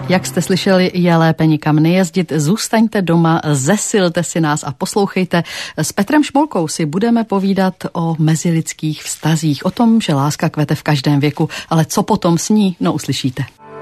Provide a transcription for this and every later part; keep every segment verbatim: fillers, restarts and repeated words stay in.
Jak jste slyšeli, je lépe nikam nejezdit, zůstaňte doma, zesilte si nás a poslouchejte. S Petrem Šmolkou si budeme povídat o mezilidských vztazích, o tom, že láska kvete v každém věku, ale co potom s ní, no uslyšíte.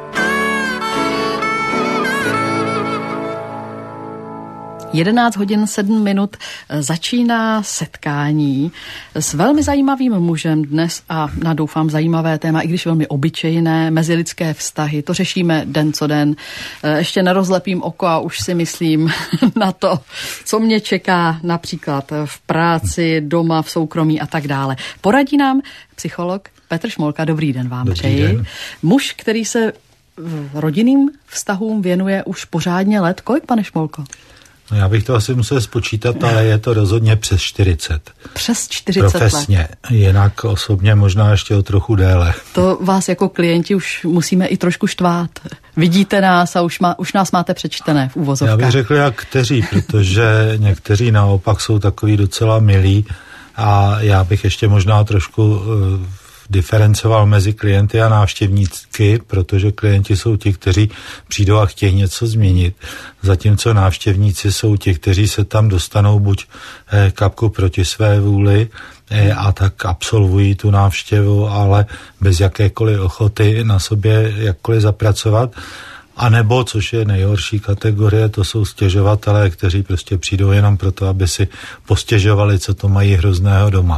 jedenáct hodin sedm minut začíná setkání s velmi zajímavým mužem dnes a na doufám zajímavé téma, i když velmi obyčejné, mezilidské vztahy. To řešíme den co den. Ještě nerozlepím oko a už si myslím na to, co mě čeká například v práci, doma, v soukromí a tak dále. Poradí nám psycholog Petr Šmolka. Dobrý den vám Dobrý přeji. Den. Muž, který se rodinným vztahům věnuje už pořádně let. Kolik, pane Šmolko? No já bych to asi musel spočítat, ale je to rozhodně přes čtyřicet. Přes čtyřicet Profesně, let. Jinak osobně možná ještě o trochu déle. To vás jako klienti už musíme i trošku štvát. Vidíte nás a už, má, už nás máte přečtené v uvozovkách. Já bych řekl jak kteří, protože někteří naopak jsou takový docela milí a já bych ještě možná trošku uh, diferencoval mezi klienty a návštěvníky, protože klienti jsou ti, kteří přijdou a chtějí něco změnit, zatímco návštěvníci jsou ti, kteří se tam dostanou buď eh, kapku proti své vůli eh, a tak absolvují tu návštěvu, ale bez jakékoliv ochoty na sobě jakkoliv zapracovat. A nebo, což je nejhorší kategorie, to jsou stěžovatelé, kteří prostě přijdou jenom proto, aby si postěžovali, co to mají hrozného doma.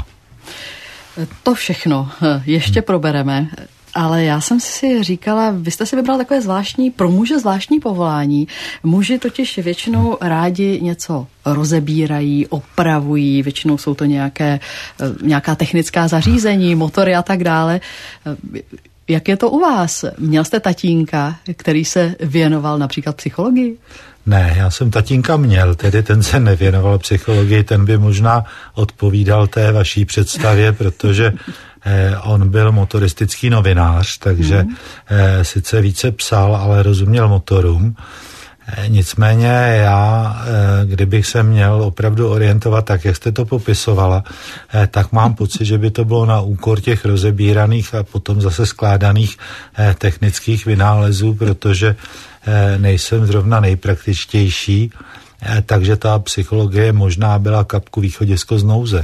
To všechno ještě probereme, ale já jsem si říkala, vy jste si vybral takové zvláštní, pro muže zvláštní povolání. Muži totiž většinou rádi něco rozebírají, opravují, většinou jsou to nějaké, nějaká technická zařízení, motory a tak dále. Jak je to u vás? Měl jste tatínka, který se věnoval například psychologii? Ne, já jsem tatínka měl, tedy ten se nevěnoval psychologii, ten by možná odpovídal té vaší představě, protože eh, on byl motoristický novinář, takže mm. eh, sice více psal, ale rozuměl motorům. Eh, nicméně já, eh, kdybych se měl opravdu orientovat tak, jak jste to popisovala, eh, tak mám pocit, že by to bylo na úkor těch rozebíraných a potom zase skládaných eh, technických vynálezů, protože nejsem zrovna nejpraktičtější, takže ta psychologie možná byla kapku východisko z nouze.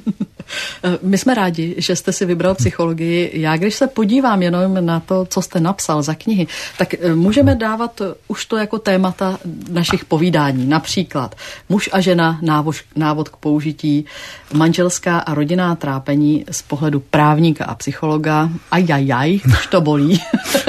My jsme rádi, že jste si vybral psychologii. Já když se podívám jenom na to, co jste napsal za knihy, tak můžeme dávat už to jako témata našich povídání. Například muž a žena, návod, návod k použití, manželská a rodinná trápení z pohledu právníka a psychologa. Ajajaj, už to bolí.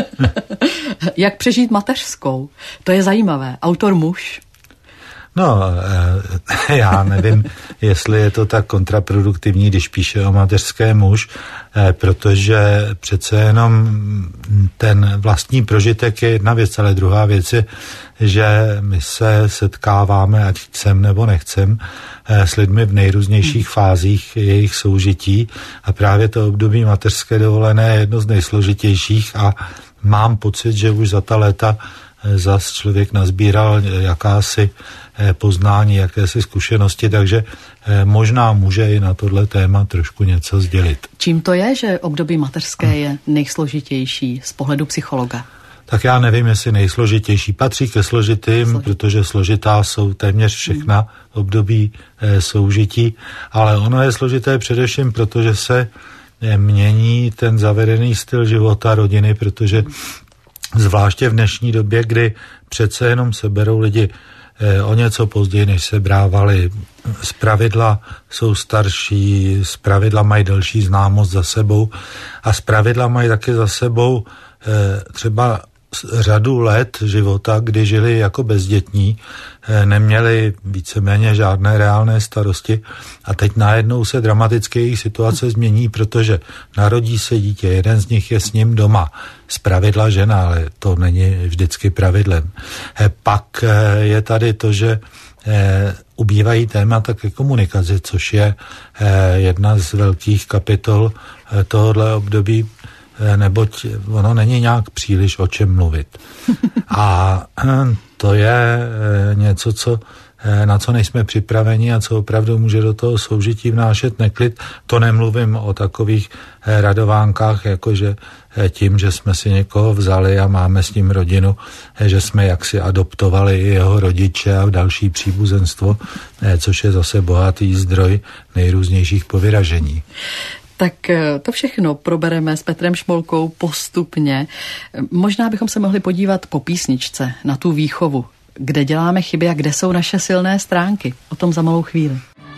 Jak přežít mateřskou? To je zajímavé. Autor muž. No, já nevím, jestli je to tak kontraproduktivní, když píše o mateřské muž, protože přece jenom ten vlastní prožitek je jedna věc, ale druhá věc je, že my se setkáváme, ať chcem nebo nechcem, s lidmi v nejrůznějších fázích jejich soužití a právě to období mateřské dovolené je jedno z nejsložitějších a mám pocit, že už za ta léta zas člověk nazbíral jakási poznání, jakési zkušenosti, takže možná může i na tohle téma trošku něco sdělit. Čím to je, že období mateřské je nejsložitější z pohledu psychologa? Tak já nevím, jestli nejsložitější. Patří ke složitým, Složit. protože složitá jsou téměř všechna hmm. období e, soužití, ale ono je složité především, protože se e, mění ten zavedený styl života rodiny, protože zvláště v dnešní době, kdy přece jenom se berou lidi e, o něco později, než se brávali. Zpravidla jsou starší, zpravidla mají delší známost za sebou a zpravidla mají také za sebou e, třeba řadu let života, kdy žili jako bezdětní, neměli víceméně žádné reálné starosti a teď najednou se dramaticky jejich situace změní, protože narodí se dítě, jeden z nich je s ním doma, zpravidla žena, ale to není vždycky pravidlem. Pak je tady to, že ubývají témata ke komunikaci, což je jedna z velkých kapitol tohohle období, neboť ono není nějak příliš o čem mluvit. A to je něco, co, na co nejsme připraveni a co opravdu může do toho soužití vnášet neklid. To nemluvím o takových radovánkách, jakože tím, že jsme si někoho vzali a máme s ním rodinu, že jsme jaksi adoptovali i jeho rodiče a další příbuzenstvo, což je zase bohatý zdroj nejrůznějších povyražení. Tak to všechno probereme s Petrem Šmolkou postupně. Možná bychom se mohli podívat po písničce na tu výchovu, kde děláme chyby a kde jsou naše silné stránky. O tom za malou chvíli.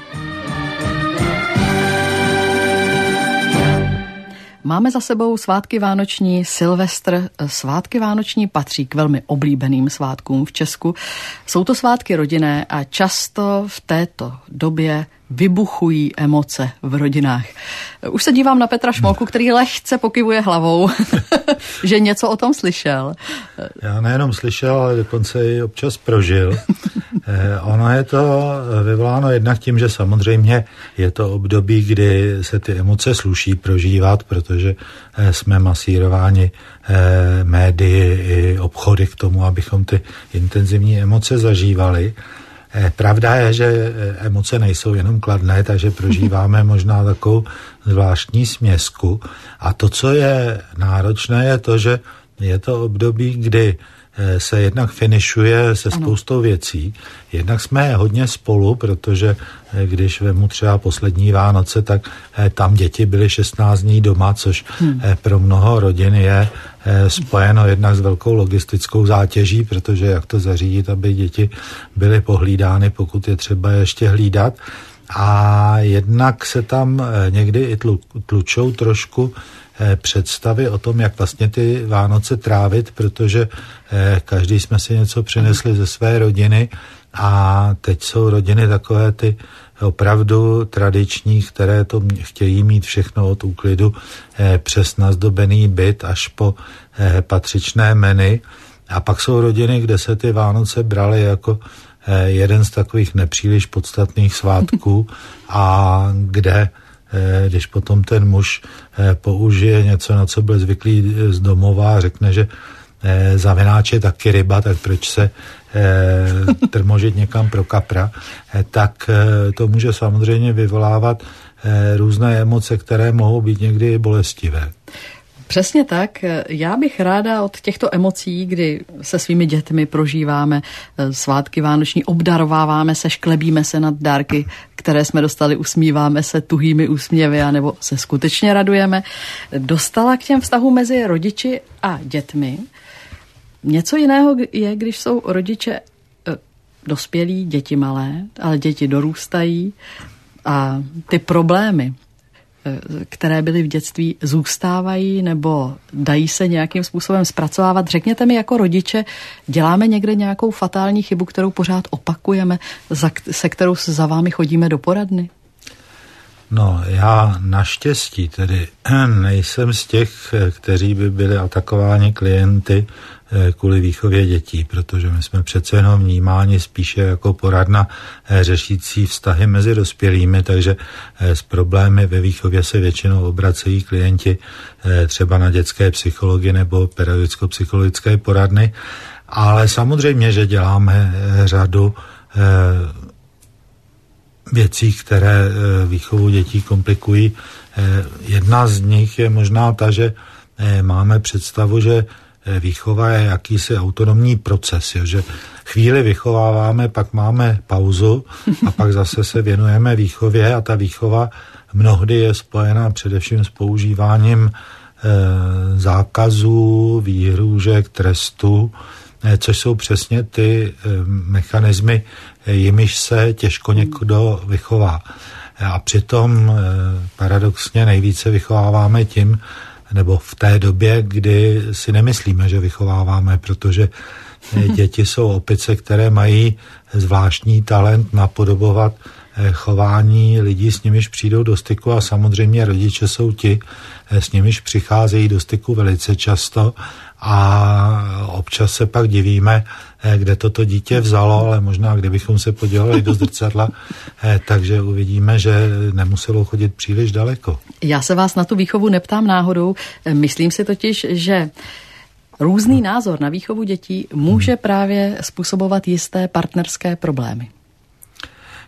Máme za sebou svátky vánoční, Silvestr. Svátky vánoční patří k velmi oblíbeným svátkům v Česku. Jsou to svátky rodinné a často v této době vybuchují emoce v rodinách. Už se dívám na Petra Šmolku, který lehce pokyvuje hlavou, že něco o tom slyšel. Já nejenom slyšel, ale dokonce i občas prožil. Eh, ono je to vyvoláno jednak tím, že samozřejmě je to období, kdy se ty emoce sluší prožívat, protože eh, jsme masírováni eh, médii i obchody k tomu, abychom ty intenzivní emoce zažívali. Pravda je, že emoce nejsou jenom kladné, takže prožíváme možná takovou zvláštní směsku. A to, co je náročné, je to, že je to období, kdy se jednak finišuje se spoustou věcí. Jednak jsme hodně spolu, protože když vemu třeba poslední Vánoce, tak tam děti byly šestnáct dní doma, což hmm. pro mnoho rodin je spojeno jednak s velkou logistickou zátěží, protože jak to zařídit, aby děti byly pohlídány, pokud je třeba ještě hlídat. A jednak se tam někdy i tlučou trošku představy o tom, jak vlastně ty Vánoce trávit, protože každý jsme si něco přinesli ze své rodiny a teď jsou rodiny takové ty opravdu tradiční, které to chtějí mít všechno od úklidu přes nazdobený byt až po patřičné menu. A pak jsou rodiny, kde se ty Vánoce braly jako jeden z takových nepříliš podstatných svátků a kde když potom ten muž použije něco, na co byl zvyklý z domova a řekne, že za vináč je taky ryba, tak proč se trmožit někam pro kapra, tak to může samozřejmě vyvolávat různé emoce, které mohou být někdy bolestivé. Přesně tak. Já bych ráda od těchto emocí, kdy se svými dětmi prožíváme svátky vánoční, obdarováváme se, šklebíme se nad dárky, které jsme dostali, usmíváme se tuhými úsměvy, anebo se skutečně radujeme, dostala k těm vztahům mezi rodiči a dětmi. Něco jiného je, když jsou rodiče dospělí, děti malé, ale děti dorůstají a ty problémy, které byly v dětství, zůstávají nebo dají se nějakým způsobem zpracovávat. Řekněte mi, jako rodiče, děláme někde nějakou fatální chybu, kterou pořád opakujeme, se kterou za vámi chodíme do poradny? No, já naštěstí tedy nejsem z těch, kteří by byli atakováni klienty kvůli výchově dětí, protože my jsme přece jenom vnímáni spíše jako poradna řešící vztahy mezi dospělými, takže s problémy ve výchově se většinou obracejí klienti třeba na dětské psychology nebo pedagogicko-psychologické poradny, ale samozřejmě, že děláme řadu věcí, které výchovu dětí komplikují. Jedna z nich je možná ta, že máme představu, že výchova je jakýsi autonomní proces, jo, že chvíli vychováváme, pak máme pauzu a pak zase se věnujeme výchově a ta výchova mnohdy je spojena především s používáním e, zákazů, výhrůžek, trestů, e, což jsou přesně ty e, mechanismy, e, jimiž se těžko někdo vychová. A přitom e, paradoxně nejvíce vychováváme tím, nebo v té době, kdy si nemyslíme, že vychováváme, protože děti jsou opice, které mají zvláštní talent napodobovat chování lidí, s nimiž přijdou do styku a samozřejmě rodiče jsou ti, s nimiž přicházejí do styku velice často a občas se pak divíme, kde toto dítě vzalo, ale možná kdybychom se podívali do zrcadla, takže uvidíme, že nemuselo chodit příliš daleko. Já se vás na tu výchovu neptám náhodou, myslím si totiž, že různý názor na výchovu dětí může právě způsobovat jisté partnerské problémy.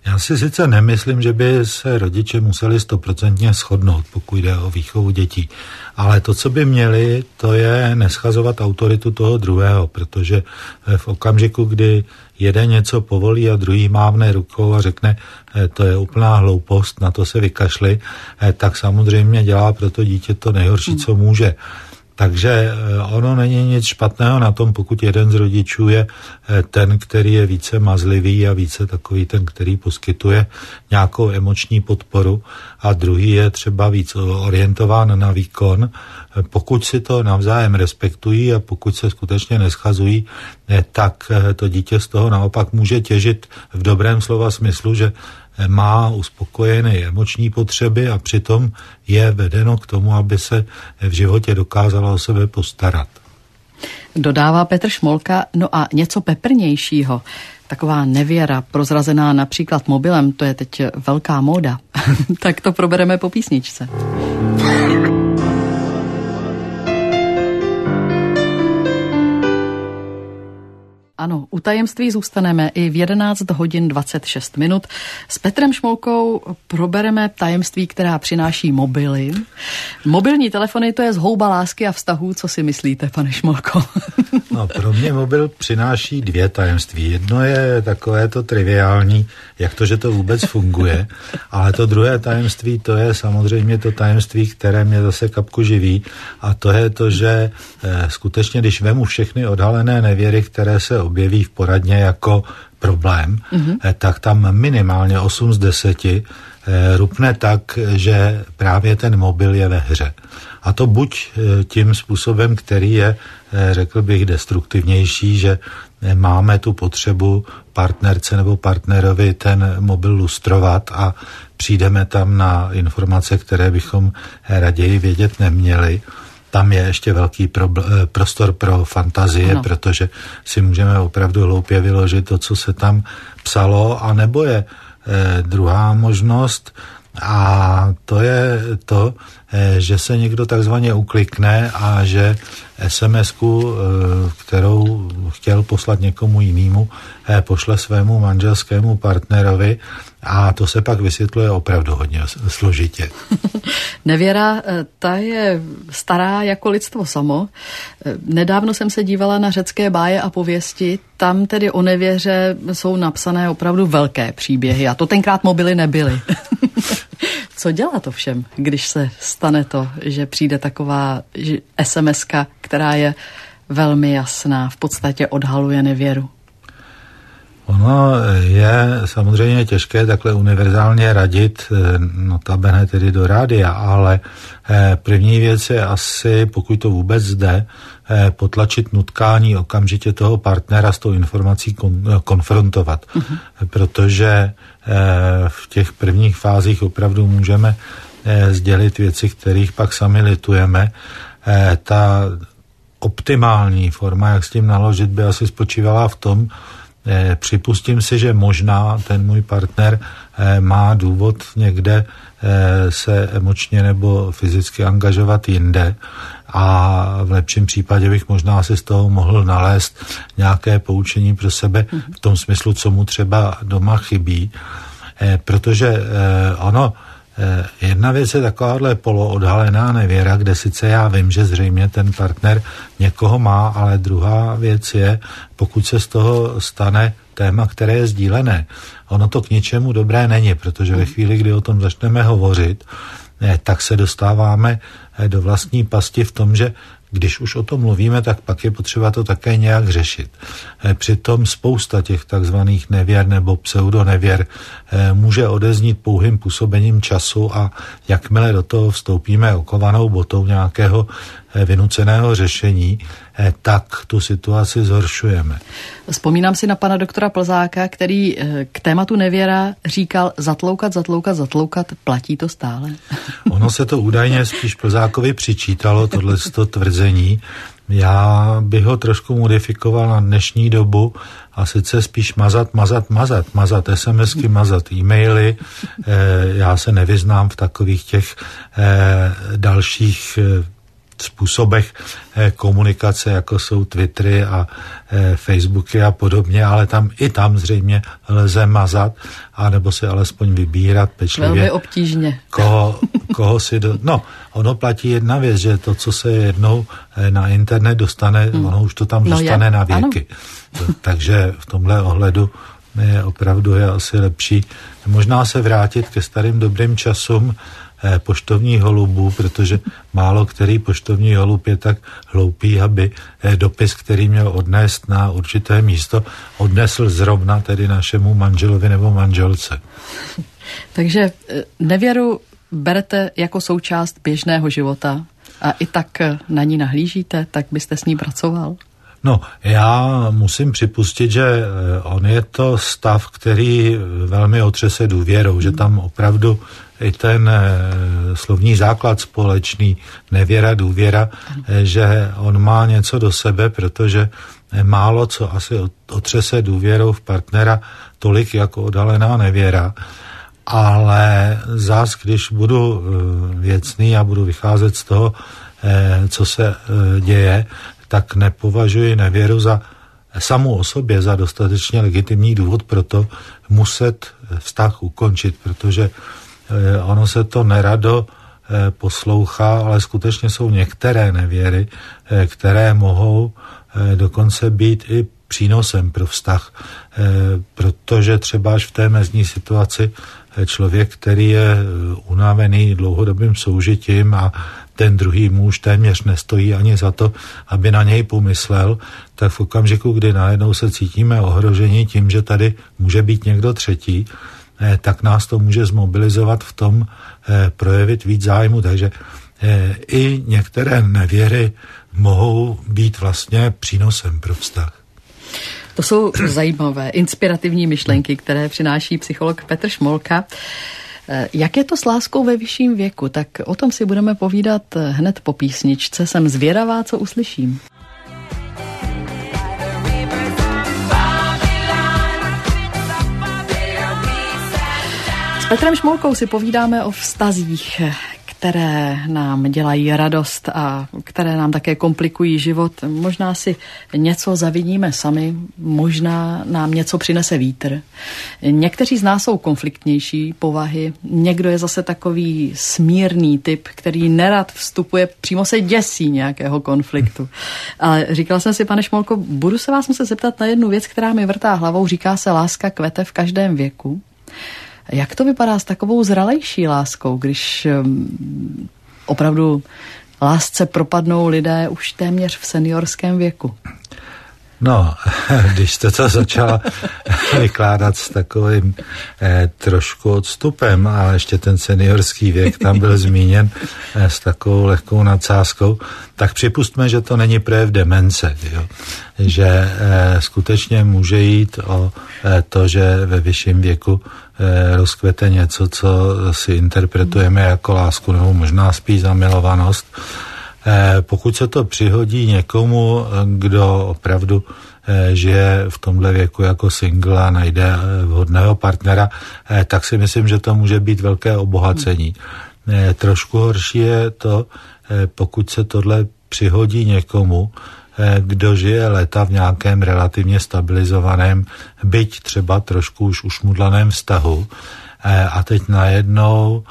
Já si sice nemyslím, že by se rodiče museli stoprocentně shodnout, pokud jde o výchovu dětí, ale to, co by měli, to je neschazovat autoritu toho druhého, protože v okamžiku, kdy jeden něco povolí a druhý mávne rukou a řekne, to je úplná hloupost, na to se vykašli, tak samozřejmě dělá pro to dítě to nejhorší, co může. Takže ono není nic špatného na tom, pokud jeden z rodičů je ten, který je více mazlivý a více takový ten, který poskytuje nějakou emoční podporu a druhý je třeba víc orientován na výkon. Pokud si to navzájem respektují a pokud se skutečně neschazují, tak to dítě z toho naopak může těžit v dobrém slova smyslu, že má uspokojené emoční potřeby a přitom je vedeno k tomu, aby se v životě dokázalo o sebe postarat. Dodává Petr Šmolka, no a něco peprnějšího. Taková nevěra, prozrazená například mobilem, to je teď velká móda. Tak to probereme po písničce. Ano, u tajemství zůstaneme i v jedenáct hodin dvacet šest minut. S Petrem Šmolkou probereme tajemství, která přináší mobily. Mobilní telefony, to je zhouba lásky a vztahů. Co si myslíte, pane Šmolko? No, pro mě mobil přináší dvě tajemství. Jedno je takové to triviální, jak to, že to vůbec funguje, ale to druhé tajemství, to je samozřejmě to tajemství, které mě zase kapku živí, a to je to, že eh, skutečně, když vemu všechny odhalené nevěry, které se objeví v poradně jako problém, mm-hmm. eh, tak tam minimálně osm z deseti eh, rupne tak, že právě ten mobil je ve hře. A to buď eh, tím způsobem, který je, eh, řekl bych, destruktivnější, že eh, máme tu potřebu partnerce nebo partnerovi ten mobil lustrovat a přijdeme tam na informace, které bychom eh, raději vědět neměli. Tam je ještě velký probl- prostor pro fantazie, ano. Protože si můžeme opravdu hloupě vyložit to, co se tam psalo, a nebo je eh, druhá možnost, a to je to, eh, že se někdo takzvaně uklikne a že es em esku, eh, kterou chtěl poslat někomu jinému, eh, pošle svému manželskému partnerovi, a to se pak vysvětluje opravdu hodně složitě. Nevěra, ta je stará jako lidstvo samo. Nedávno jsem se dívala na řecké báje a pověsti. Tam tedy o nevěře jsou napsané opravdu velké příběhy. A to tenkrát mobily nebyly. Co dělá to všem, když se stane to, že přijde taková es em eska, která je velmi jasná, v podstatě odhaluje nevěru? Ono je samozřejmě těžké takhle univerzálně radit, notabene tedy do rádia, ale první věc je asi, pokud to vůbec jde, potlačit nutkání okamžitě toho partnera s tou informací kon- konfrontovat. Uh-huh. Protože v těch prvních fázích opravdu můžeme sdělit věci, kterých pak sami litujeme. Ta optimální forma, jak s tím naložit, by asi spočívala v tom, Eh, připustím si, že možná ten můj partner eh, má důvod někde eh, se emočně nebo fyzicky angažovat jinde, a v lepším případě bych možná si z toho mohl nalézt nějaké poučení pro sebe v tom smyslu, co mu třeba doma chybí, eh, protože eh, ono jedna věc je takováhle poloodhalená nevěra, kde sice já vím, že zřejmě ten partner někoho má, ale druhá věc je, pokud se z toho stane téma, které je sdílené. Ono to k ničemu dobré není, protože ve chvíli, kdy o tom začneme hovořit, tak se dostáváme do vlastní pasti v tom, že když už o tom mluvíme, tak pak je potřeba to také nějak řešit. Přitom spousta těch takzvaných nevěr nebo pseudonevěr může odeznít pouhým působením času, a jakmile do toho vstoupíme okovanou botou nějakého vynuceného řešení, tak tu situaci zhoršujeme. Vzpomínám si na pana doktora Plzáka, který k tématu nevěra říkal zatloukat, zatloukat, zatloukat, platí to stále? Ono se to údajně spíš Plzákovi přičítalo, tohleto tvrzení. Já bych ho trošku modifikoval na dnešní dobu, a sice spíš mazat, mazat, mazat, mazat SMSky, mazat e-maily. Já se nevyznám v takových těch dalších způsobech komunikace, jako jsou Twittery a Facebooky a podobně, ale tam i tam zřejmě lze mazat, anebo si alespoň vybírat pečlivě. Velmi obtížně. Koho, koho si do... No, ono platí jedna věc, že to, co se jednou na internet dostane, hmm. ono už to tam no zůstane je. na věky. Ano. Takže v tomhle ohledu je opravdu je asi lepší možná se vrátit ke starým dobrým časům poštovních holubů, protože málo který poštovní holub je tak hloupý, aby dopis, který měl odnést na určité místo, odnesl zrovna tedy našemu manželovi nebo manželce. Takže nevěru berete jako součást běžného života a i tak na ní nahlížíte, tak byste s ní pracoval? No, já musím připustit, že on je to stav, který velmi otřese důvěrou, že tam opravdu i ten slovní základ společný, nevěra, důvěra, že on má něco do sebe, protože málo co asi otřese důvěrou v partnera tolik jako odhalená nevěra. Ale zás, když budu věcný a budu vycházet z toho, co se děje, tak nepovažuji nevěru za samou o sobě za dostatečně legitimní důvod pro to muset vztah ukončit, protože ono se to nerado poslouchá, ale skutečně jsou některé nevěry, které mohou dokonce být i přínosem pro vztah, protože třeba až v té mezní situaci člověk, který je unavený dlouhodobým soužitím a ten druhý muž téměř nestojí ani za to, aby na něj pomyslel, tak v okamžiku, kdy najednou se cítíme ohroženi tím, že tady může být někdo třetí, tak nás to může zmobilizovat v tom projevit víc zájmu. Takže i některé nevěry mohou být vlastně přínosem pro vztah. To jsou zajímavé, inspirativní myšlenky, které přináší psycholog Petr Šmolka. Jak je to s láskou ve vyšším věku? Tak o tom si budeme povídat hned po písničce. Jsem zvědavá, co uslyším. S Petrem Šmolkou si povídáme o vztazích, které nám dělají radost a které nám také komplikují život. Možná si něco zaviníme sami, možná nám něco přinese vítr. Někteří z nás jsou konfliktnější povahy, někdo je zase takový smírný typ, který nerad vstupuje, přímo se děsí nějakého konfliktu. Ale říkala jsem si, pane Šmolko, budu se vás muset zeptat na jednu věc, která mi vrtá hlavou. Říká se, láska kvete v každém věku. Jak to vypadá s takovou zralejší láskou, když um, opravdu lásce propadnou lidé už téměř v seniorském věku? No, když jste to začala vykládat s takovým eh, trošku odstupem, a ještě ten seniorský věk tam byl zmíněn eh, s takovou lehkou nadsázkou, tak připustme, že to není projev demence, jo? Že eh, skutečně může jít o eh, to, že ve vyšším věku eh, rozkvete něco, co si interpretujeme jako lásku, nebo možná spíš zamilovanost. Pokud se to přihodí někomu, kdo opravdu žije v tomhle věku jako single a najde vhodného partnera, tak si myslím, že to může být velké obohacení. Trošku horší je to, pokud se tohle přihodí někomu, kdo žije léta v nějakém relativně stabilizovaném, byť třeba trošku už ušmudlaném vztahu a teď najednou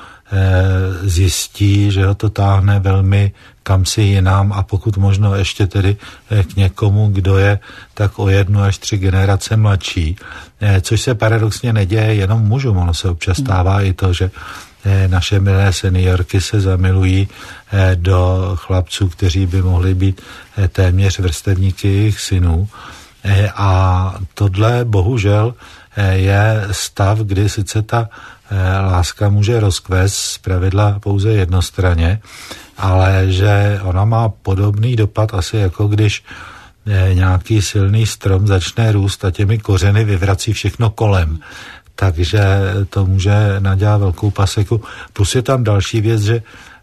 zjistí, že ho to táhne velmi kamsi jinam a pokud možno ještě tedy k někomu, kdo je tak o jednu až tři generace mladší, což se paradoxně neděje jenom mužům, ono se občas stává i to, že naše milé seniorky se zamilují do chlapců, kteří by mohli být téměř vrstevníky jejich synů. A tohle bohužel je stav, kdy sice ta láska může rozkvést zpravidla pouze jednostranně, ale že ona má podobný dopad asi jako když nějaký silný strom začne růst a těmi kořeny vyvrací všechno kolem. Takže to může nadělat velkou paseku. Plus je tam další věc, že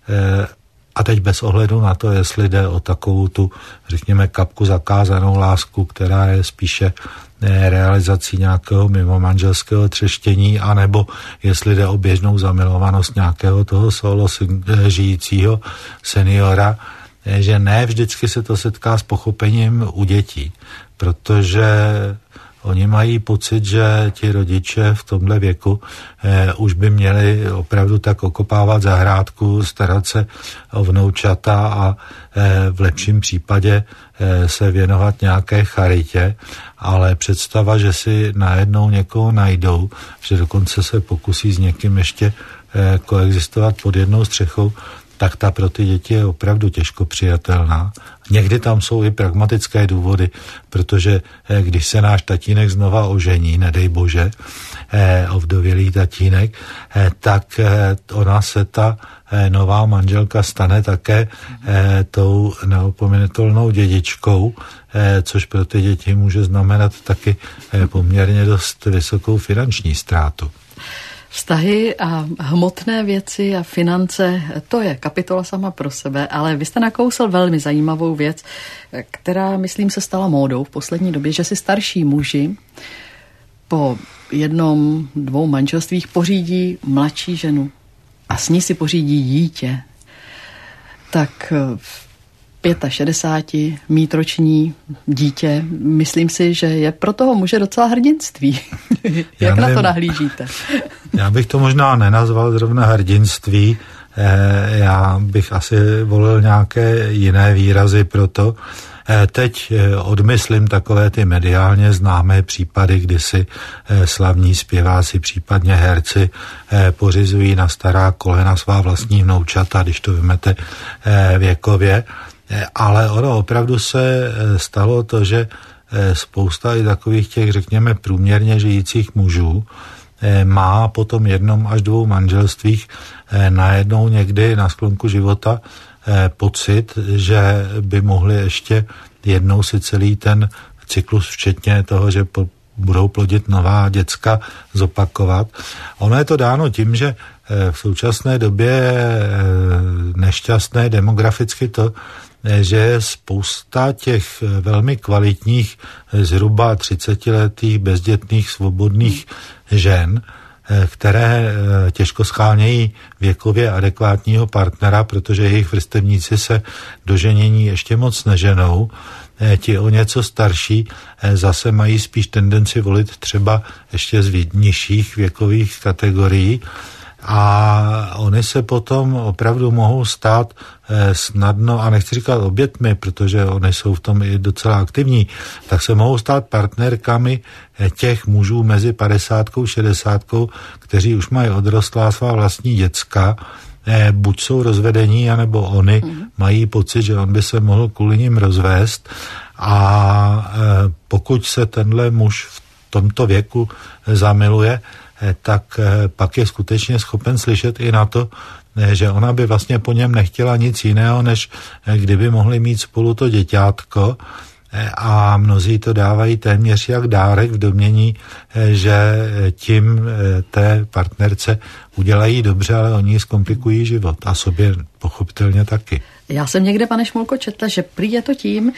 a teď bez ohledu na to, jestli jde o takovou tu, řekněme, kapku zakázanou lásku, která je spíše realizací nějakého mimo manželského třeštění, anebo jestli jde o běžnou zamilovanost nějakého toho solo žijícího seniora, že ne vždycky se to setká s pochopením u dětí, protože oni mají pocit, že ti rodiče v tomhle věku eh, už by měli opravdu tak okopávat zahrádku, starat se o vnoučata a eh, v lepším případě eh, se věnovat nějaké charitě, ale představa, že si najednou někoho najdou, že dokonce se pokusí s někým ještě eh, koexistovat pod jednou střechou, tak ta pro ty děti je opravdu těžko přijatelná. Někdy tam jsou i pragmatické důvody, protože když se náš tatínek znova ožení, nedej bože, ovdovělý tatínek, tak ona se ta nová manželka stane také tou neopomenutelnou dědičkou, což pro ty děti může znamenat taky poměrně dost vysokou finanční ztrátu. Vztahy a hmotné věci a finance, to je kapitola sama pro sebe, ale vy jste nakousl velmi zajímavou věc, která, myslím, se stala módou v poslední době, že si starší muži po jednom, dvou manželstvích pořídí mladší ženu a s ní si pořídí dítě. Tak v šedesáti pěti mít roční dítě, myslím si, že je pro toho muže docela hrdinství. Jak na to nahlížíte? Já bych to možná nenazval zrovna hrdinství, já bych asi volil nějaké jiné výrazy pro to. Teď odmyslím takové ty mediálně známé případy, kdy si slavní zpěváci, případně herci pořizují na stará kolena svá vlastní vnoučata, když to vymete věkově. Ale ono opravdu se stalo to, že spousta i takových těch, řekněme, průměrně žijících mužů má po tom jednom až dvou manželstvích najednou někdy na sklonku života pocit, že by mohli ještě jednou si celý ten cyklus, včetně toho, že budou plodit nová děcka, zopakovat. Ono je to dáno tím, že v současné době je nešťastné demograficky to, že je spousta těch velmi kvalitních, zhruba třicetiletých, bezdětných, svobodných žen, které těžko schánějí věkově adekvátního partnera, protože jejich vrstevníci se do ženění ještě moc neženou. Ti o něco starší zase mají spíš tendenci volit třeba ještě z nižších věkových kategorií, a oni se potom opravdu mohou stát snadno, a nechci říkat obětmi, protože oni jsou v tom i docela aktivní, tak se mohou stát partnerkami těch mužů mezi padesátkou a šedesátkou, kteří už mají odrostlá svá vlastní děcka, buď jsou rozvedení, anebo oni mm. mají pocit, že on by se mohl kvůli nim rozvést, a pokud se tenhle muž v tomto věku zamiluje, tak pak je skutečně schopen slyšet i na to, že ona by vlastně po něm nechtěla nic jiného, než kdyby mohli mít spolu to děťátko, a mnozí to dávají téměř jak dárek v domnění, že tím té partnerce udělají dobře, ale oni zkomplikují život a sobě pochopitelně taky. Já jsem někde, pane Šmulko, četla, že prý je to tím,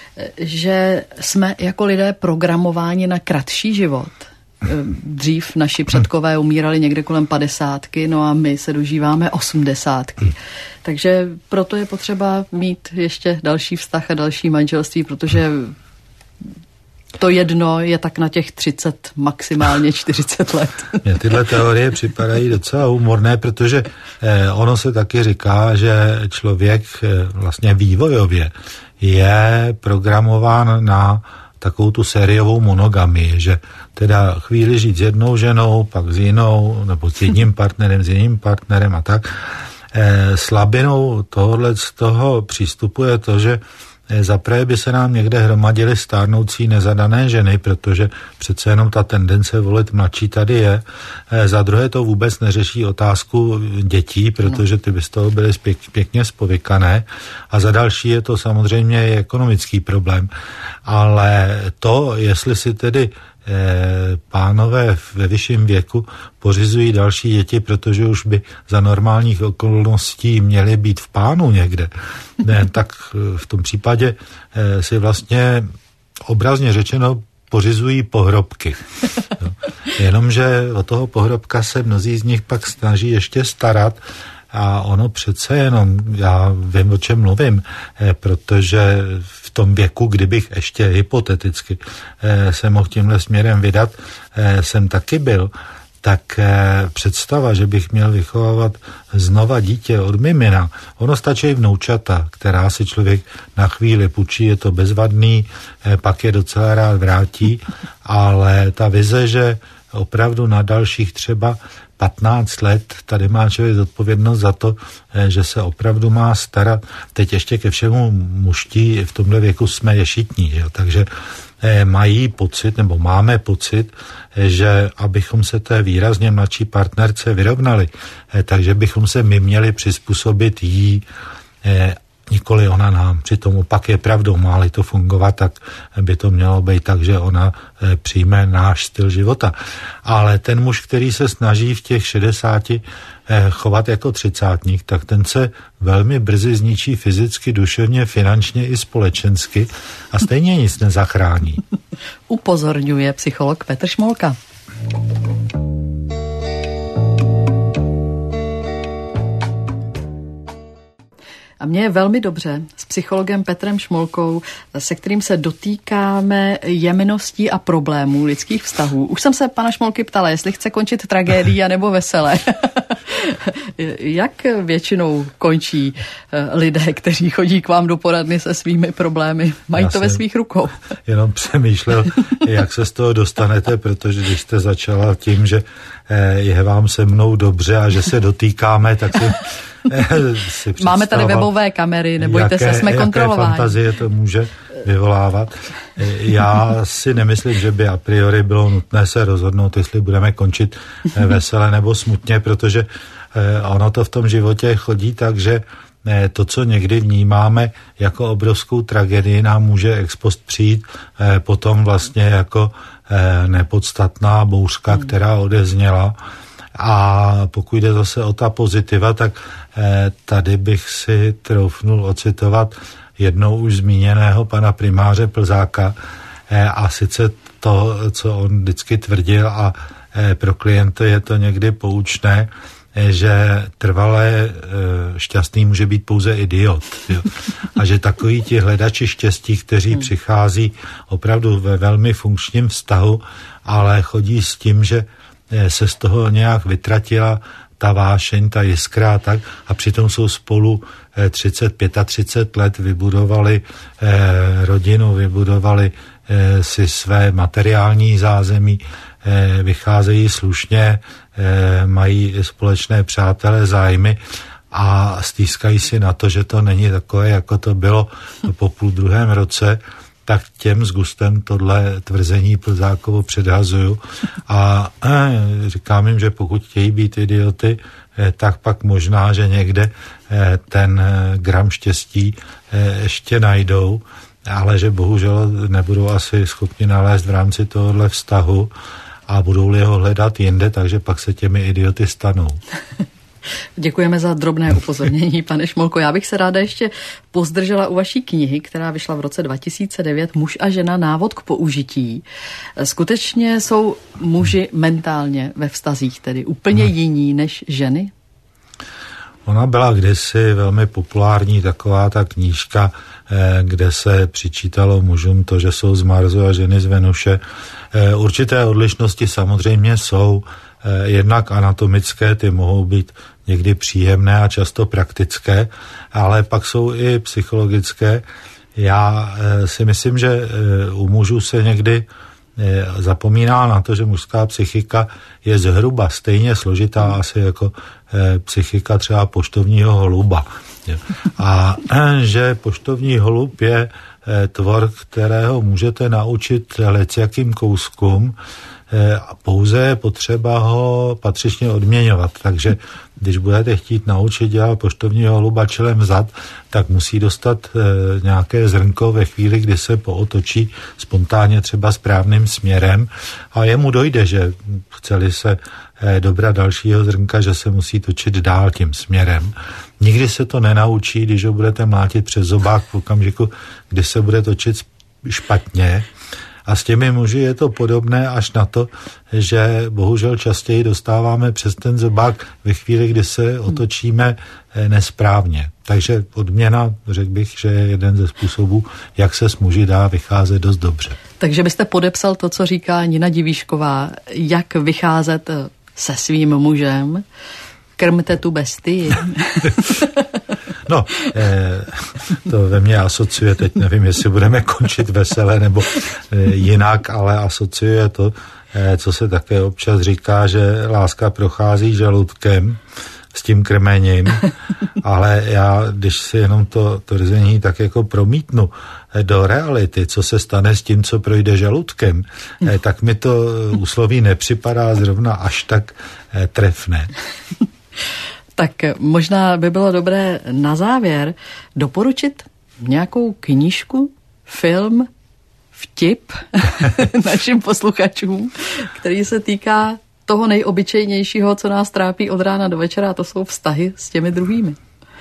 že jsme jako lidé programováni na kratší život. Dřív naši předkové umírali někde kolem padesátky, no a my se dožíváme osmdesátky. Takže proto je potřeba mít ještě další vztah a další manželství, protože to jedno je tak na těch třicet, maximálně čtyřicet let. Mně tyhle teorie připadají docela humorné, protože eh, ono se taky říká, že člověk eh, vlastně vývojově je programován na takovou tu sériovou monogamii, že teda chvíli žít s jednou ženou, pak s jinou, nebo s jedním partnerem, s jiným partnerem a tak. E, slabinou tohohle z toho přístupu je to, že zaprvé by se nám někde hromadily stárnoucí nezadané ženy, protože přece jenom ta tendence volit mladší tady je. E, za druhé to vůbec neřeší otázku dětí, protože ty by z toho byly pěk, pěkně spovykané. A za další je to samozřejmě i ekonomický problém. Ale to, jestli si tedy pánové ve vyšším věku pořizují další děti, protože už by za normálních okolností měli být v pánu někde, ne, tak v tom případě si vlastně obrazně řečeno pořizují pohrobky. No. Jenomže o toho pohrobka se mnozí z nich pak snaží ještě starat, A ono přece jenom, já vím, o čem mluvím, protože v tom věku, kdybych ještě hypoteticky se mohl tímhle směrem vydat, jsem taky byl, tak představa, že bych měl vychovávat znova dítě od mimina, ono stačí vnoučata, která si člověk na chvíli půjčí, je to bezvadný, pak je docela rád vrátí, ale ta vize, že opravdu na dalších třeba patnáct let tady má člověk zodpovědnost za to, že se opravdu má starat. Teď ještě ke všemu mužtí v tomhle věku jsme ješitní, jo? Takže mají pocit, nebo máme pocit, že abychom se té výrazně mladší partnerce vyrovnali, takže bychom se my měli přizpůsobit jí, nikoli ona nám. Přitom opak je pravdou, má-li to fungovat, tak by to mělo být tak, že ona přijme náš styl života. Ale ten muž, který se snaží v těch šedesáti chovat jako třicátník, tak ten se velmi brzy zničí fyzicky, duševně, finančně i společensky a stejně nic nezachrání. Upozorňuje psycholog Petr Šmolka. A mně je velmi dobře s psychologem Petrem Šmolkou, se kterým se dotýkáme jemností a problémů lidských vztahů. Už jsem se pana Šmolky ptala, jestli chce končit tragédií anebo veselé. Jak většinou končí lidé, kteří chodí k vám do poradny se svými problémy? Mají Já to ve svých rukou. Jenom přemýšlel, jak se z toho dostanete, protože když jste začala tím, že je vám se mnou dobře a že se dotýkáme, tak si máme tady webové kamery, nebojte jaké, se, jsme kontrolováni. Jaké fantazie to může vyvolávat. Já si nemyslím, že by a priori bylo nutné se rozhodnout, jestli budeme končit vesele nebo smutně, protože ono to v tom životě chodí tak, že to, co někdy vnímáme jako obrovskou tragédii, nám může ex post přijít potom vlastně jako nepodstatná bouřka, která odezněla. A pokud jde zase o ta pozitiva, tak eh, tady bych si troufnul ocitovat jednou už zmíněného pana primáře Plzáka eh, a sice to, co on vždycky tvrdil a eh, pro klienty je to někdy poučné, eh, že trvalé eh, šťastný může být pouze idiot. Jo. A že takoví ti hledači štěstí, kteří hmm. přichází opravdu ve velmi funkčním vztahu, ale chodí s tím, že se z toho nějak vytratila ta vášeň, ta jiskra a tak a přitom jsou spolu třicet, třicet pět let, vybudovali eh, rodinu, vybudovali eh, si své materiální zázemí, eh, vycházejí slušně, eh, mají společné přátelé, zájmy a stýskají si na to, že to není takové, jako to bylo po půl druhém roce, tak těm s gustem tohle tvrzení Plzákovo předhazuju a eh, říkám jim, že pokud chtějí být idioty, eh, tak pak možná, že někde eh, ten eh, gram štěstí eh, ještě najdou, ale že bohužel nebudou asi schopni nalézt v rámci tohohle vztahu a budou-li ho hledat jinde, takže pak se těmi idioty stanou. Děkujeme za drobné upozornění, pane Šmolko. Já bych se ráda ještě pozdržela u vaší knihy, která vyšla v roce dva tisíce devět, Muž a žena, návod k použití. Skutečně jsou muži mentálně ve vztazích tedy úplně jiní než ženy? Ona byla kdysi velmi populární taková ta knížka, kde se přičítalo mužům to, že jsou z Marsu a ženy z Venuše. Určité odlišnosti samozřejmě jsou, jednak anatomické, ty mohou být někdy příjemné a často praktické, ale pak jsou i psychologické. Já si myslím, že u mužů se někdy zapomíná na to, že mužská psychika je zhruba stejně složitá asi jako psychika třeba poštovního holuba. A že poštovní holub je tvor, kterého můžete naučit lecjakým kouskům, a pouze je potřeba ho patřičně odměňovat. Takže když budete chtít naučit dělat poštovního holuba čelem vzad, tak musí dostat e, nějaké zrnko ve chvíli, kdy se pootočí spontánně třeba správným směrem a jemu dojde, že chceli se e, dobrat dalšího zrnka, že se musí točit dál tím směrem. Nikdy se to nenaučí, když ho budete mlátit přes zobák v okamžiku, kdy se bude točit špatně. A s těmi muži je to podobné až na to, že bohužel častěji dostáváme přes ten zobák ve chvíli, kdy se otočíme nesprávně. Takže odměna, řekl bych, že je jeden ze způsobů, jak se s muži dá vycházet dost dobře. Takže byste podepsal to, co říká Nina Divíšková, jak vycházet se svým mužem. Krmte tu bestii. No, eh, to ve mně asociuje, teď nevím, jestli budeme končit veselé nebo eh, jinak, ale asociuje to, eh, co se také občas říká, že láska prochází žaludkem s tím krmením, ale já, když si jenom to tvrzení tak jako promítnu do reality, co se stane s tím, co projde žaludkem, eh, tak mi to úsloví nepřipadá zrovna až tak eh, trefné. Tak možná by bylo dobré na závěr doporučit nějakou knížku, film, vtip našim posluchačům, který se týká toho nejobyčejnějšího, co nás trápí od rána do večera, a to jsou vztahy s těmi druhými.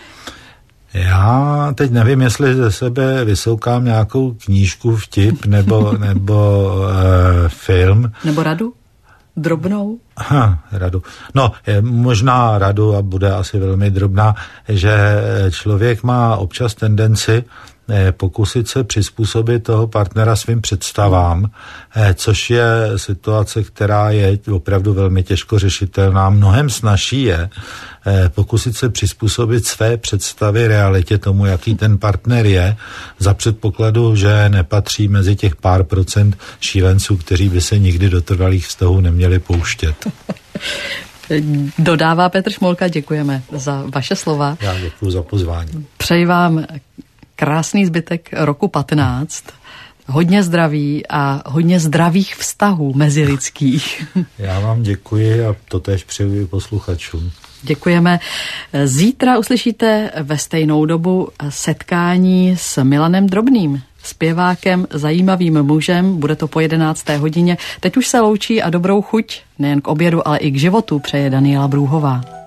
Já teď nevím, jestli ze sebe vysoukám nějakou knížku, vtip nebo, nebo e, film. Nebo radu? Drobnou? Aha, radu. No, je možná radu, a bude asi velmi drobná, že člověk má občas tendenci pokusit se přizpůsobit toho partnera svým představám, což je situace, která je opravdu velmi těžko řešitelná. Mnohem snazší je pokusit se přizpůsobit své představy realitě, tomu, jaký ten partner je, za předpokladu, že nepatří mezi těch pár procent šílenců, kteří by se nikdy do trvalých vztahů neměli pouštět. Dodává Petr Šmolka, děkujeme za vaše slova. Já děkuji za pozvání. Přeji vám krásný zbytek roku patnáct, hodně zdraví a hodně zdravých vztahů mezilidských. Já vám děkuji a to též přeji posluchačům. Děkujeme. Zítra uslyšíte ve stejnou dobu setkání s Milanem Drobným, zpěvákem, zajímavým mužem. Bude to po jedenácté hodině. Teď už se loučí a dobrou chuť nejen k obědu, ale i k životu přeje Daniela Brůhová.